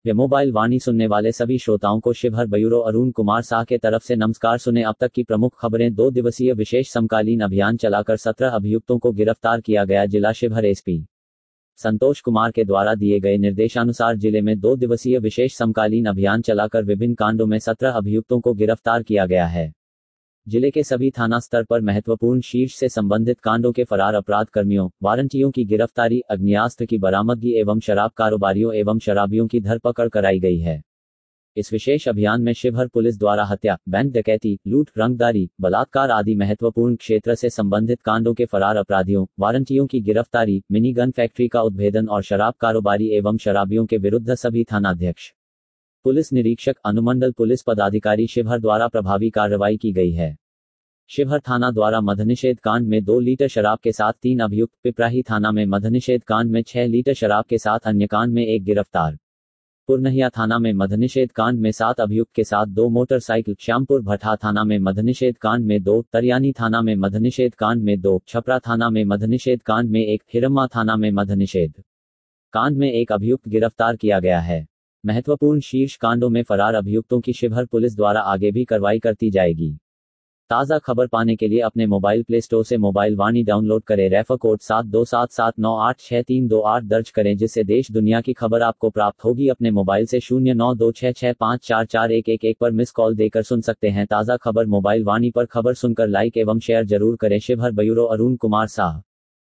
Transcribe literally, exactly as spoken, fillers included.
वे mobile वाणी सुनने वाले सभी श्रोताओं को शिवहर ब्यूरो अरुण कुमार शाह के तरफ से नमस्कार। सुने अब तक की प्रमुख खबरें। दो दिवसीय विशेष समकालीन अभियान चलाकर सत्रह अभियुक्तों को गिरफ्तार किया गया। जिला शिवहर एसपी संतोष कुमार के द्वारा दिए गए निर्देशानुसार जिले में दो दिवसीय विशेष समकालीन अभियान चलाकर विभिन्न कांडों में सत्रह अभियुक्तों को गिरफ्तार किया गया है। जिले के सभी थाना स्तर पर महत्वपूर्ण शीर्ष से संबंधित कांडों के फरार अपराध कर्मियों, वारंटियों की गिरफ्तारी, अग्नियास्त्र की बरामदगी एवं शराब कारोबारियों एवं शराबियों की धरपकड़ कराई गई है। इस विशेष अभियान में शिवहर पुलिस द्वारा हत्या, बैंक डकैती, लूट, रंगदारी, बलात्कार आदि महत्वपूर्ण क्षेत्र से संबंधित कांडों के फरार अपराधियों, वारंटियों की गिरफ्तारी, मिनी गन फैक्ट्री का उद्भेदन और शराब कारोबारी एवं शराबियों के विरुद्ध सभी थानाध्यक्ष, पुलिस निरीक्षक, अनुमंडल पुलिस पदाधिकारी शिवहर द्वारा प्रभावी कार्रवाई की गई है। शिवहर थाना द्वारा मद्यनिषेध कांड में दो लीटर शराब के साथ तीन अभियुक्त, पिपराही थाना में मद्यनिषेध कांड में छह लीटर शराब के साथ अन्य कांड में एक गिरफ्तार, पुरनहिया थाना में मद्यनिषेध कांड में सात अभियुक्त के साथ दो मोटरसाइकिल, श्यामपुर भट्टा थाना में मद्यनिषेध कांड में दो, तरियानी थाना में मद्यनिषेध कांड में दो, छपरा थाना में मद्यनिषेध कांड में एक, हिरम्मा थाना में मद्यनिषेध कांड में एक अभियुक्त गिरफ्तार किया गया है। महत्वपूर्ण शीर्ष कांडों में फरार अभियुक्तों की शिवहर पुलिस द्वारा आगे भी कार्रवाई करती जाएगी। ताज़ा खबर पाने के लिए अपने मोबाइल प्ले स्टोर से मोबाइल वाणी डाउनलोड करें। रेफर कोड सात दो सात सात नौ आठ छह तीन दो आठ दर्ज करें, जिससे देश दुनिया की खबर आपको प्राप्त होगी। अपने मोबाइल से शून्य नौ दो छह छह पाँच चार चार एक एक एक पर मिस कॉल देकर सुन सकते हैं। ताज़ा खबर मोबाइल वाणी पर खबर सुनकर लाइक एवं शेयर जरूर करें। शिवहर ब्यूरो अरुण कुमार शाह।